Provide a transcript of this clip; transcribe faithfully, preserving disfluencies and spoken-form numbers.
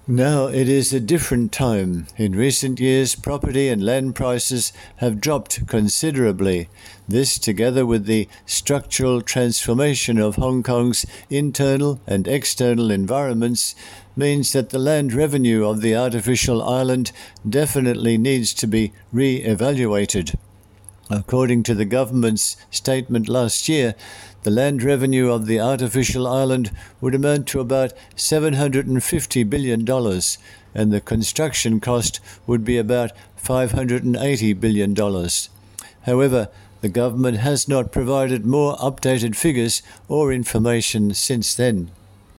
Now it is a different time. In recent years, property and land prices have dropped considerably. This, together with the structural transformation of Hong Kong's internal and external environments, means that the land revenue of the artificial island definitely needs to be re-evaluated. According to the government's statement last year, the land revenue of the artificial island would amount to about seven hundred fifty billion dollars, and the construction cost would be about five hundred eighty billion dollars. However, the government has not provided more updated figures or information since then.